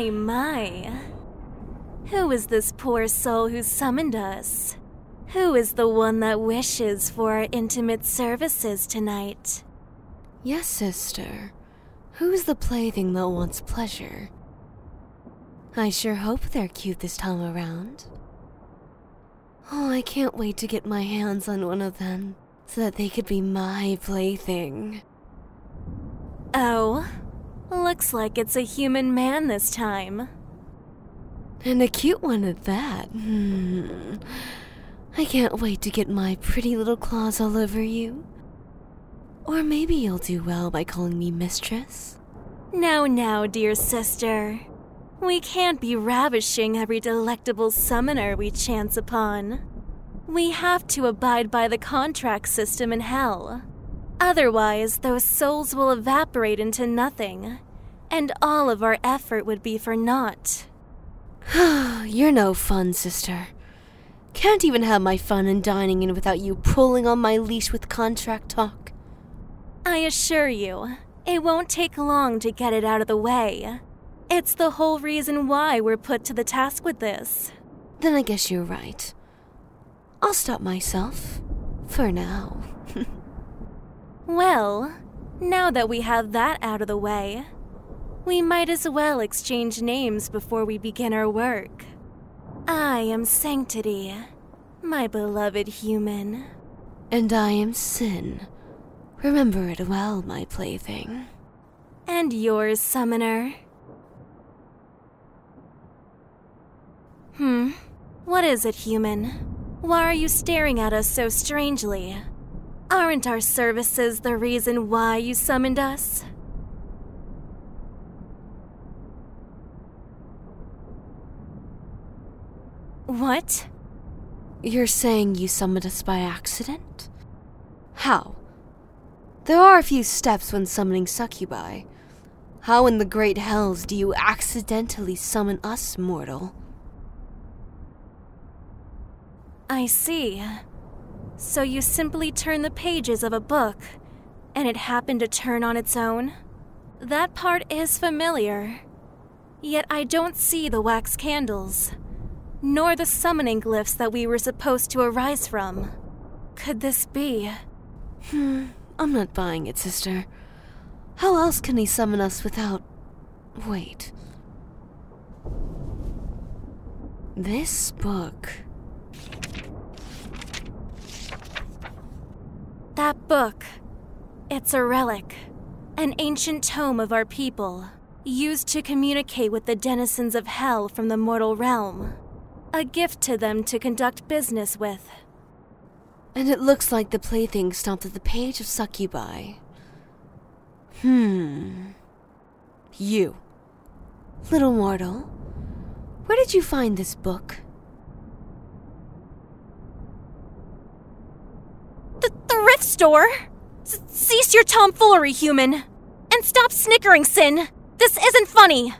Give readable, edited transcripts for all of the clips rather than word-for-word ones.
My. Who is this poor soul who summoned us? Who is the one that wishes for our intimate services tonight? Yes, sister. Who's the plaything that wants pleasure? I sure hope they're cute this time around. Oh, I can't wait to get my hands on one of them, so that they could be my plaything. Oh, looks like it's a human man this time. And a cute one at that. I can't wait to get my pretty little claws all over you. Or maybe you'll do well by calling me mistress. Now, dear sister. We can't be ravishing every delectable summoner we chance upon. We have to abide by the contract system in hell. Otherwise, those souls will evaporate into nothing, and all of our effort would be for naught. You're no fun, sister. Can't even have my fun in dining in without you pulling on my leash with contract talk. I assure you, it won't take long to get it out of the way. It's the whole reason why we're put to the task with this. Then I guess you're right. I'll stop myself. For now. Well, now that we have that out of the way, we might as well exchange names before we begin our work. I am Sanctity, my beloved human. And I am Sin. Remember it well, my plaything. And yours, Summoner. What is it, human? Why are you staring at us so strangely? Aren't our services the reason why you summoned us? What? You're saying you summoned us by accident? How? There are a few steps when summoning succubi. How in the great hells do you accidentally summon us, mortal? I see. So you simply turn the pages of a book, and it happened to turn on its own? That part is familiar. Yet I don't see the wax candles, nor the summoning glyphs that we were supposed to arise from. Could this be? I'm not buying it, sister. How else can he summon us without... Wait. This book... That book. It's a relic. An ancient tome of our people, used to communicate with the denizens of hell from the mortal realm. A gift to them to conduct business with. And it looks like the plaything stopped at the page of succubi. You. Little mortal, where did you find this book? The thrift store? Cease your tomfoolery, human! And stop snickering, Sin! This isn't funny!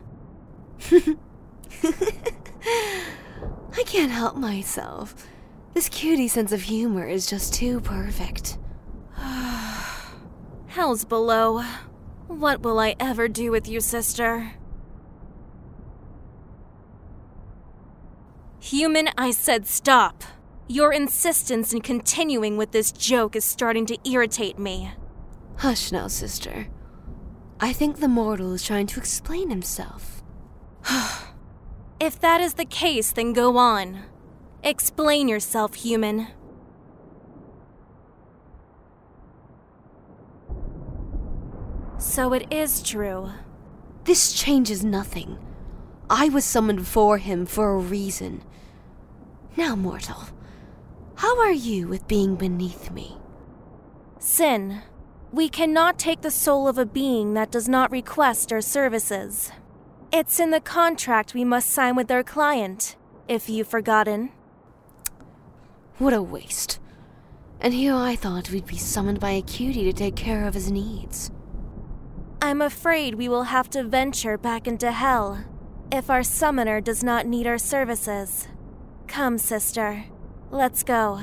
I can't help myself. This cutie sense of humor is just too perfect. Hell's below. What will I ever do with you, sister? Human, I said stop. Your insistence in continuing with this joke is starting to irritate me. Hush now, sister. I think the mortal is trying to explain himself. If that is the case, then go on. Explain yourself, human. So it is true. This changes nothing. I was summoned for him for a reason. Now, mortal, how are you with being beneath me? Sin, we cannot take the soul of a being that does not request our services. It's in the contract we must sign with our client, if you've forgotten. What a waste. And here I thought we'd be summoned by a cutie to take care of his needs. I'm afraid we will have to venture back into hell if our summoner does not need our services. Come, sister. Let's go.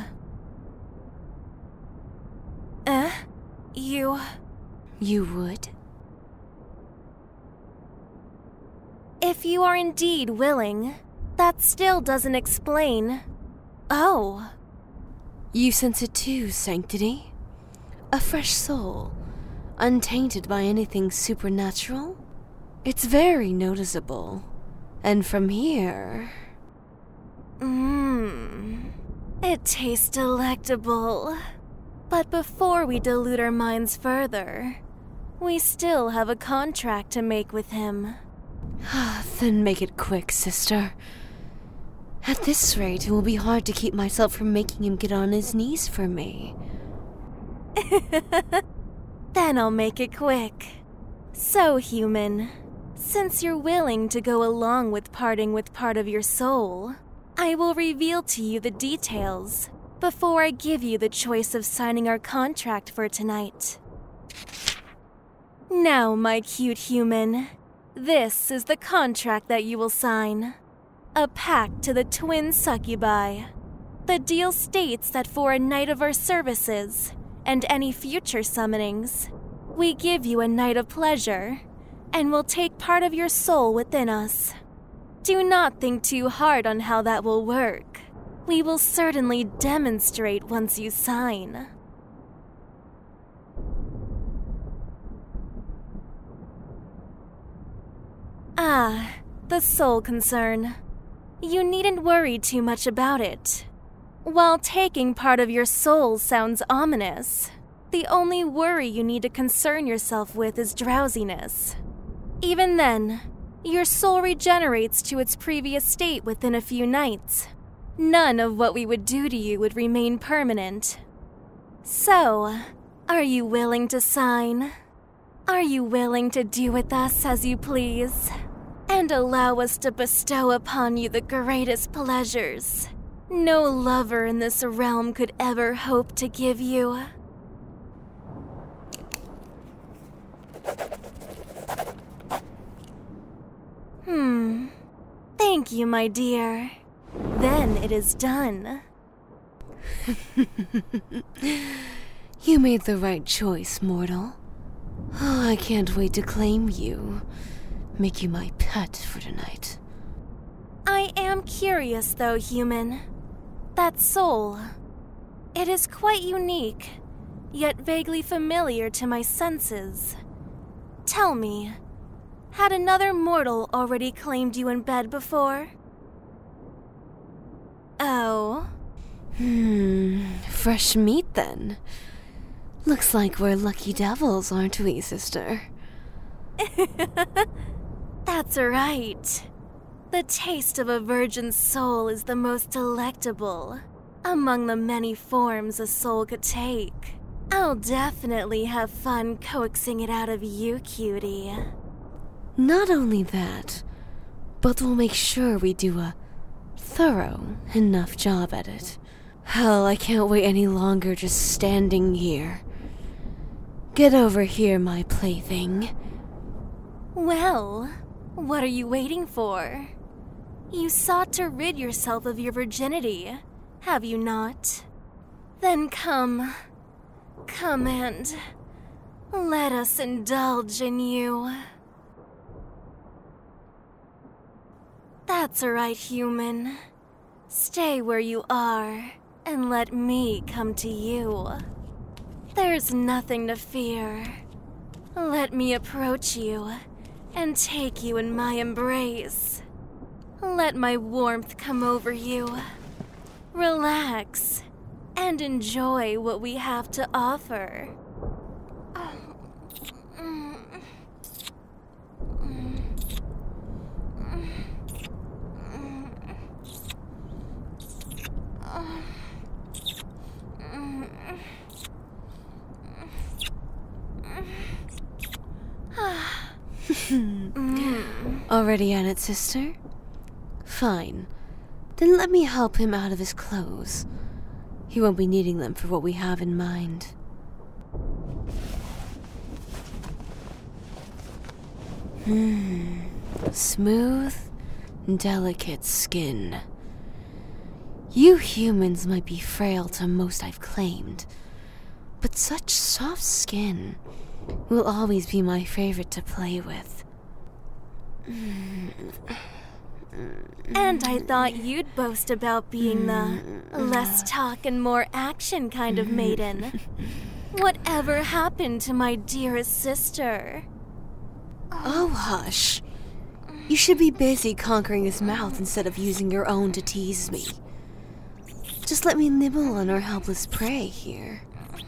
You would? If you are indeed willing, that still doesn't explain. Oh. You sense it too, Sanctity? A fresh soul, untainted by anything supernatural? It's very noticeable. And from here... It tastes delectable. But before we dilute our minds further, we still have a contract to make with him. Then make it quick, sister. At this rate, it will be hard to keep myself from making him get on his knees for me. Then I'll make it quick. So, human, since you're willing to go along with parting with part of your soul, I will reveal to you the details before I give you the choice of signing our contract for tonight. Now, my cute human, this is the contract that you will sign. A pact to the twin succubi. The deal states that for a night of our services, and any future summonings, we give you a night of pleasure, and will take part of your soul within us. Do not think too hard on how that will work. We will certainly demonstrate once you sign. The soul concern. You needn't worry too much about it. While taking part of your soul sounds ominous, the only worry you need to concern yourself with is drowsiness. Even then, your soul regenerates to its previous state within a few nights. None of what we would do to you would remain permanent. So, are you willing to sign? Are you willing to do with us as you please? And allow us to bestow upon you the greatest pleasures no lover in this realm could ever hope to give you. Thank you, my dear. Then it is done. You made the right choice, mortal. Oh, I can't wait to claim you. Make you my pet for tonight. I am curious, though, human. That soul. It is quite unique, yet vaguely familiar to my senses. Tell me, had another mortal already claimed you in bed before? Oh? Fresh meat then. Looks like we're lucky devils, aren't we, sister? That's right. The taste of a virgin's soul is the most delectable among the many forms a soul could take. I'll definitely have fun coaxing it out of you, cutie. Not only that, but we'll make sure we do a thorough enough job at it. Hell, I can't wait any longer just standing here. Get over here, my plaything. Well, what are you waiting for? You sought to rid yourself of your virginity, have you not? Then come and let us indulge in you. That's right, human. Stay where you are and let me come to you. There's nothing to fear. Let me approach you and take you in my embrace. Let my warmth come over you. Relax and enjoy what we have to offer. Already at it, sister? Fine. Then let me help him out of his clothes. He won't be needing them for what we have in mind. Smooth, delicate skin. You humans might be frail to most I've claimed, but such soft skin will always be my favorite to play with. And I thought you'd boast about being the less talk and more action kind of maiden. Whatever happened to my dearest sister? Oh, hush. You should be busy conquering his mouth instead of using your own to tease me. Just let me nibble on our helpless prey here.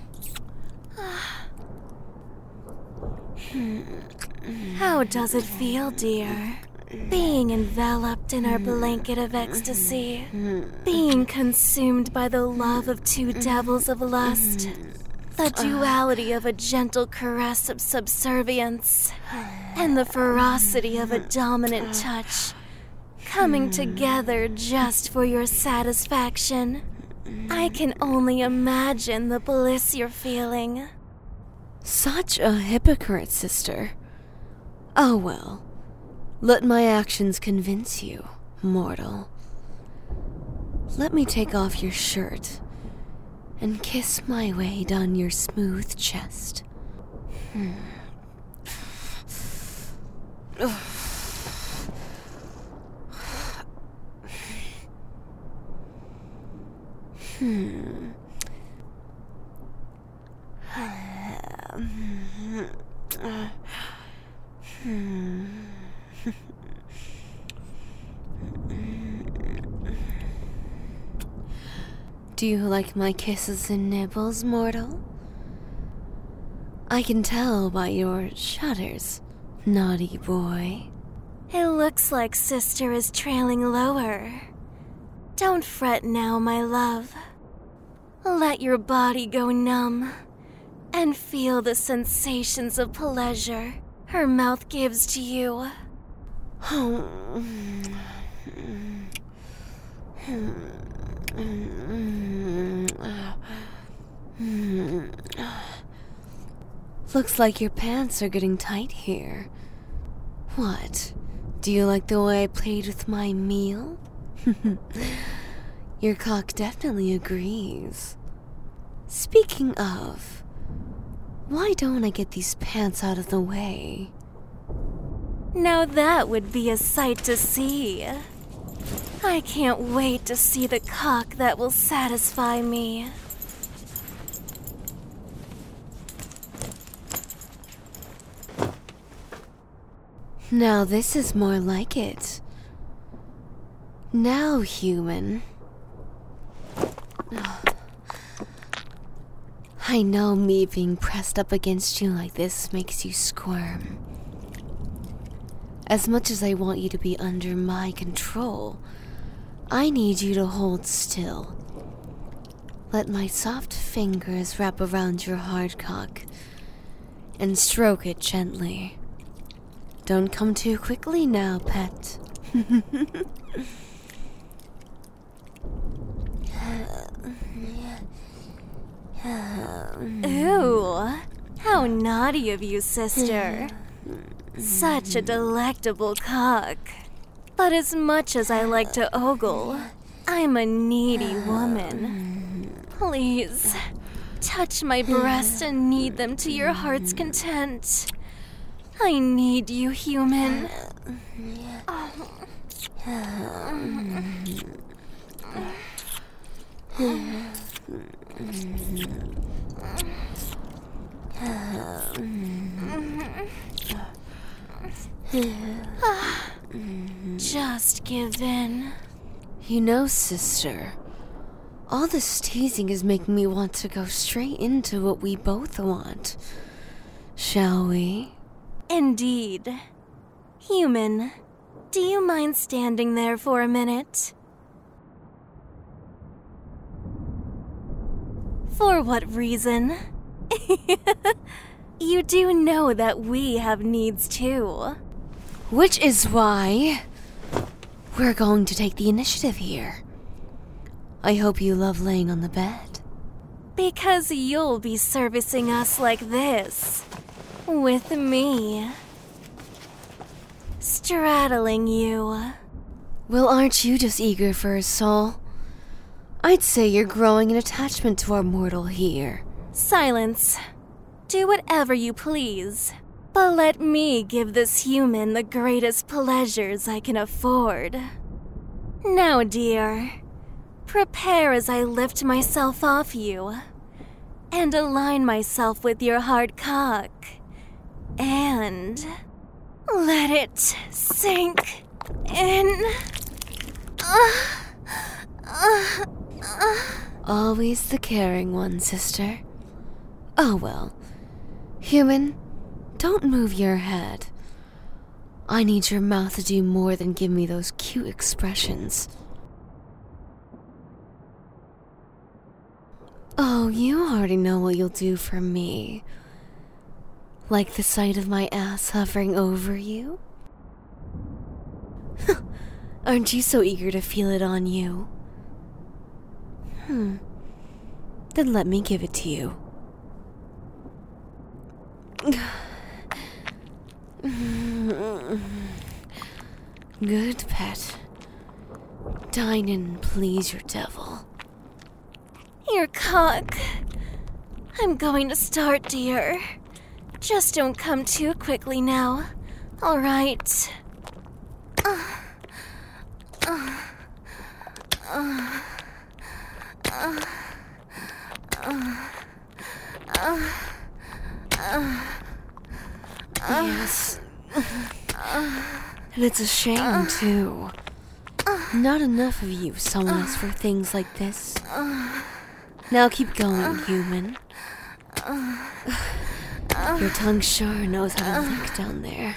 How does it feel, dear? Being enveloped in our blanket of ecstasy. Being consumed by the love of two devils of lust. The duality of a gentle caress of subservience. And the ferocity of a dominant touch. Coming together just for your satisfaction. I can only imagine the bliss you're feeling. Such a hypocrite, sister. Oh well. Let my actions convince you, mortal. Let me take off your shirt and kiss my way down your smooth chest. Do you like my kisses and nibbles, mortal? I can tell by your shudders, naughty boy. It looks like sister is trailing lower. Don't fret now, my love. Let your body go numb and feel the sensations of pleasure her mouth gives to you. Looks like your pants are getting tight here. What? Do you like the way I played with my meal? Your cock definitely agrees. Speaking of, why don't I get these pants out of the way? Now that would be a sight to see. I can't wait to see the cock that will satisfy me. Now this is more like it. Now, human. I know me being pressed up against you like this makes you squirm. As much as I want you to be under my control, I need you to hold still. Let my soft fingers wrap around your hard cock and stroke it gently. Don't come too quickly now, pet. Ooh, how naughty of you, sister. Such a delectable cock. But as much as I like to ogle, I'm a needy woman. Please, touch my breasts and knead them to your heart's content. I need you, human. Just give in. You know, sister, all this teasing is making me want to go straight into what we both want. Shall we? Indeed. Human, do you mind standing there for a minute? For what reason? You do know that we have needs too. Which is why we're going to take the initiative here. I hope you love laying on the bed. Because you'll be servicing us like this. With me. Straddling you. Well, aren't you just eager for a soul? I'd say you're growing an attachment to our mortal here. Silence. Do whatever you please. But let me give this human the greatest pleasures I can afford. Now, dear, prepare as I lift myself off you and align myself with your hard cock. And let it sink in. Always the caring one, sister. Oh well. Human, don't move your head. I need your mouth to do more than give me those cute expressions. Oh, you already know what you'll do for me. Like the sight of my ass hovering over you? Aren't you so eager to feel it on you? Then let me give it to you. Good pet. Dine and please your devil. Your cock. I'm going to start, dear. Just don't come too quickly now, all right? Yes. And it's a shame, too. Not enough of you summon us for things like this. Now keep going, human. Your tongue sure knows how to lick down there.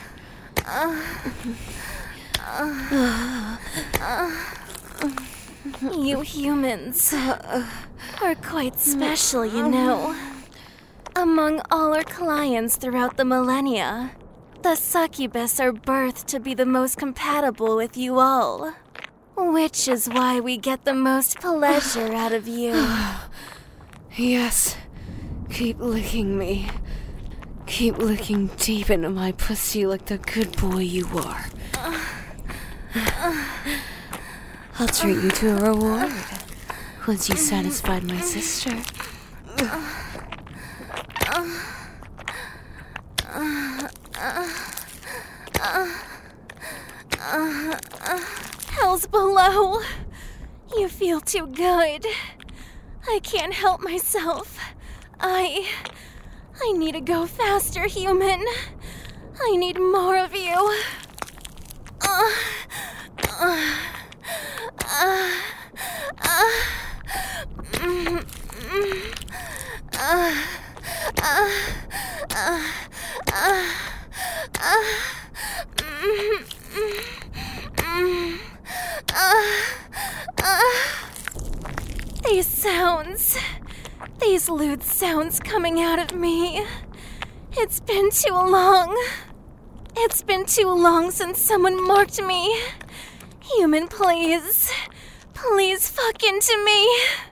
You humans are quite special, you know. Among all our clients throughout the millennia, the succubus are birthed to be the most compatible with you all. Which is why we get the most pleasure out of you. Yes. Keep licking me. Keep licking deep into my pussy like the good boy you are. I'll treat you to a reward once you satisfied my sister. Hell's below. You feel too good. I can't help myself. I need to go faster, human. I need more of you. These sounds. These lewd sounds coming out of me. It's been too long. It's been too long since someone marked me. Human, please. Please fuck into me.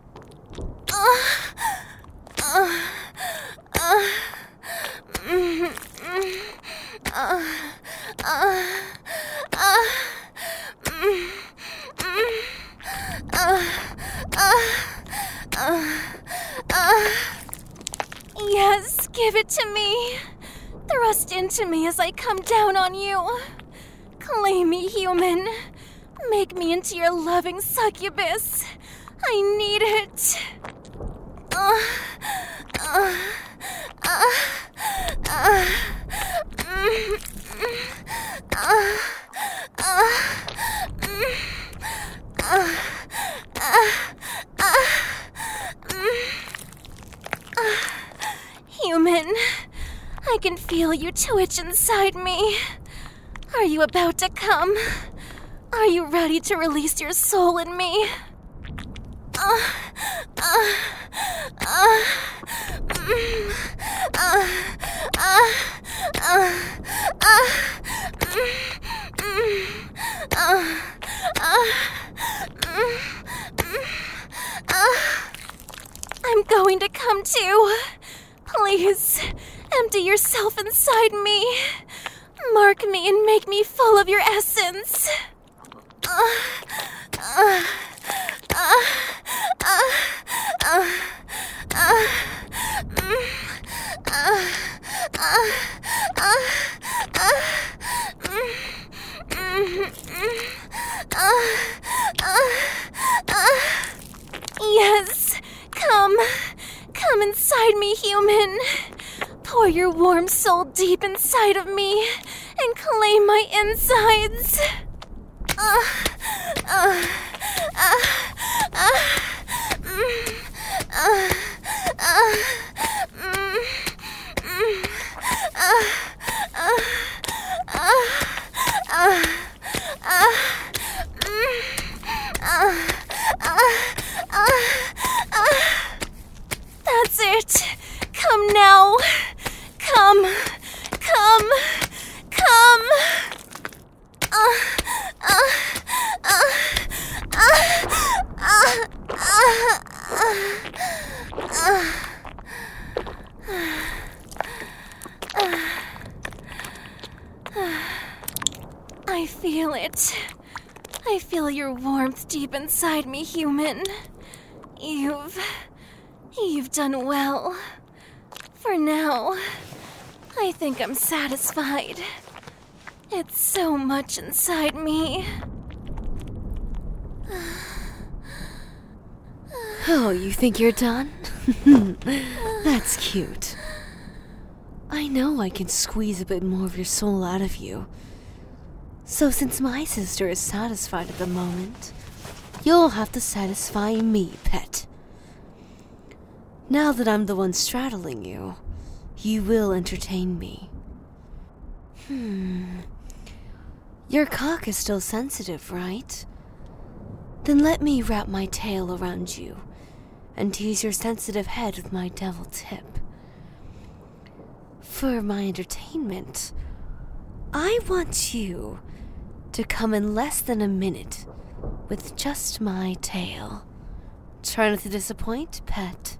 Yes, give it to me. Thrust into me as I come down on you. Claim me, human. Make me into your loving succubus. I need it. Human, I can feel you twitch inside me. Are you about to come? Are you ready to release your soul in me? I'm going to come too. Please, empty yourself inside me. Mark me and make me full of your essence. Yes, come inside me, human. Pour your warm soul deep inside of me and claim my insides. That's it. Come now. Come. I feel it. I feel your warmth deep inside me, human. You've done well. For now, I think I'm satisfied. It's so much inside me. Oh, you think you're done? That's cute. I know I can squeeze a bit more of your soul out of you. So since my sister is satisfied at the moment, you'll have to satisfy me, pet. Now that I'm the one straddling you, you will entertain me. Your cock is still sensitive, right? Then let me wrap my tail around you and tease your sensitive head with my devil tip. For my entertainment, I want you to come in less than a minute with just my tail. Try not to disappoint, pet.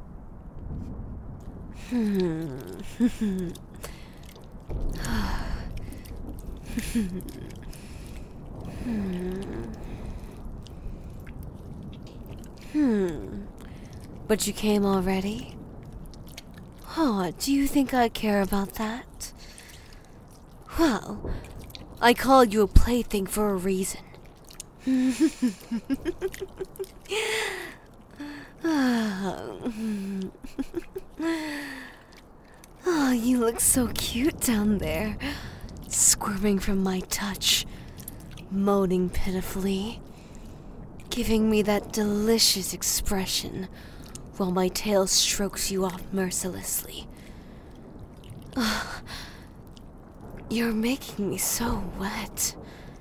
But you came already? Oh, do you think I care about that? Well, I called you a plaything for a reason. Oh, you look so cute down there, squirming from my touch, moaning pitifully, giving me that delicious expression while my tail strokes you off mercilessly. You're making me so wet.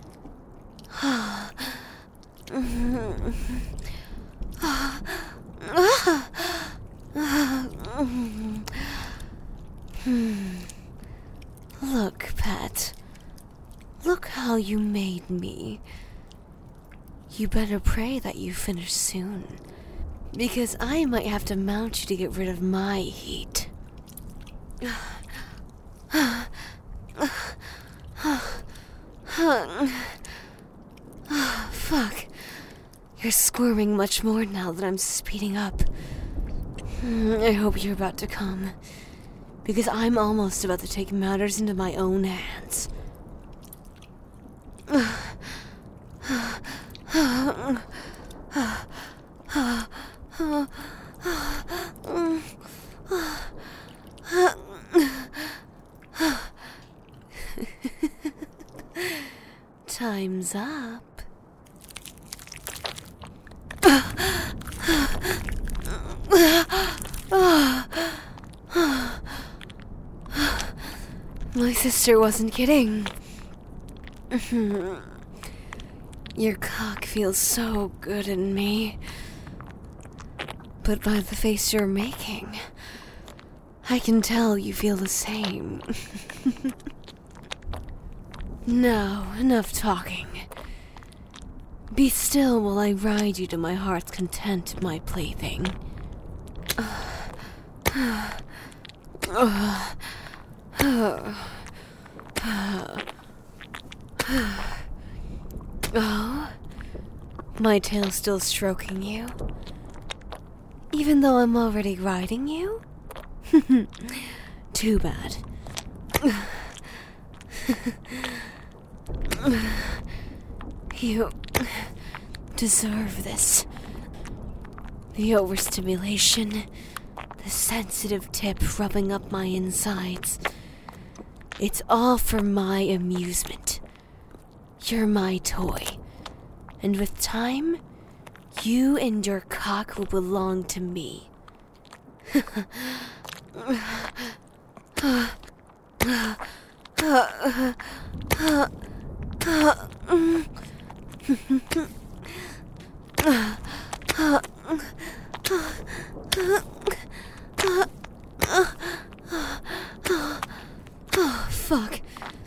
Look, pet. Look how you made me. You better pray that you finish soon, because I might have to mount you to get rid of my heat. Fuck. You're squirming much more now that I'm speeding up. I hope you're about to come, because I'm almost about to take matters into my own hands. Time's up. My sister wasn't kidding. Your cock feels so good in me. But by the face you're making, I can tell you feel the same. Now, enough talking. Be still while I ride you to my heart's content, my plaything. Oh? My tail's still stroking you? Even though I'm already riding you? Too bad. You deserve this. The overstimulation, the sensitive tip rubbing up my insides. It's all for my amusement. You're my toy. And with time, you and your cock will belong to me. Oh, fuck.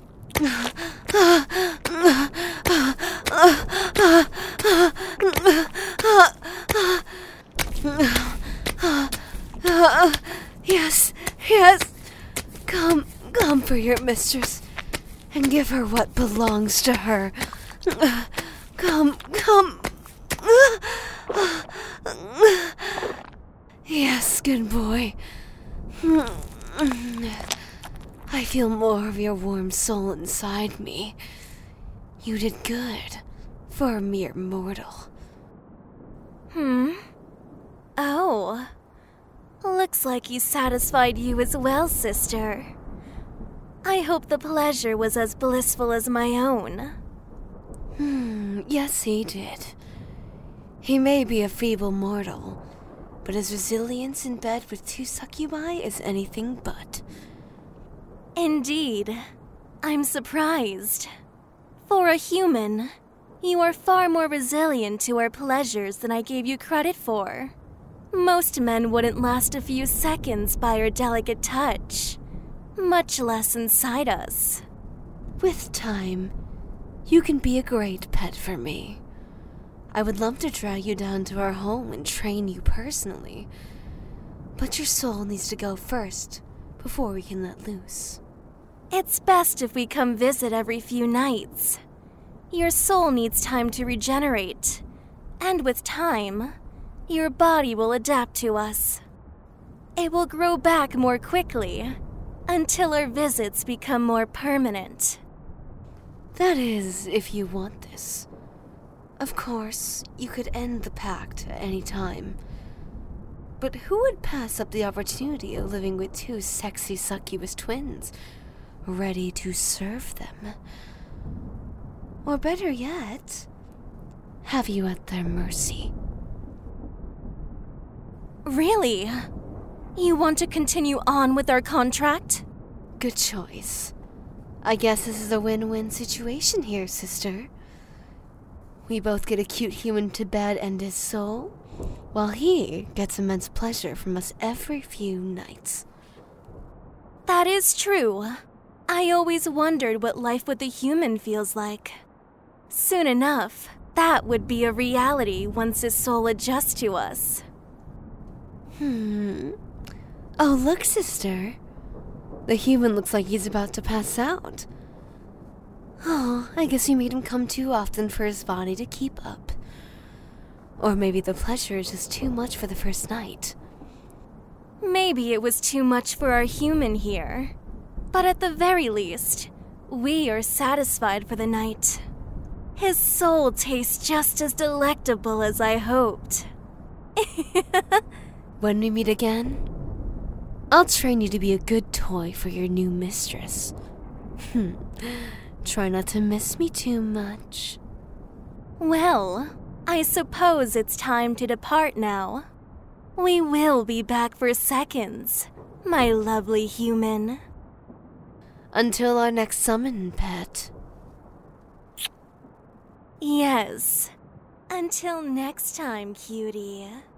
Yes, yes. Come for your mistress and give her what belongs to her. Come. Yes, good boy. I feel more of your warm soul inside me. You did good for a mere mortal. Oh. Looks like he satisfied you as well, sister. I hope the pleasure was as blissful as my own. Yes, he did. He may be a feeble mortal, but his resilience in bed with two succubi is anything but. Indeed. I'm surprised. For a human, you are far more resilient to our pleasures than I gave you credit for. Most men wouldn't last a few seconds by our delicate touch, much less inside us. With time, you can be a great pet for me. I would love to drag you down to our home and train you personally. But your soul needs to go first, before we can let loose. It's best if we come visit every few nights. Your soul needs time to regenerate, and with time, your body will adapt to us. It will grow back more quickly, until our visits become more permanent. That is, if you want this. Of course, you could end the pact at any time. But who would pass up the opportunity of living with two sexy succubus twins, ready to serve them? Or better yet, have you at their mercy? Really? You want to continue on with our contract? Good choice. I guess this is a win-win situation here, sister. We both get a cute human to bed and his soul, while he gets immense pleasure from us every few nights. That is true. I always wondered what life with a human feels like. Soon enough, that would be a reality once his soul adjusts to us. Oh, look, sister. The human looks like he's about to pass out. Oh, I guess you made him come too often for his body to keep up. Or maybe the pleasure is just too much for the first night. Maybe it was too much for our human here. But at the very least, we are satisfied for the night. His soul tastes just as delectable as I hoped. When we meet again, I'll train you to be a good toy for your new mistress. Try not to miss me too much. Well, I suppose it's time to depart now. We will be back for seconds, my lovely human. Until our next summon, pet. Yes. Until next time, cutie.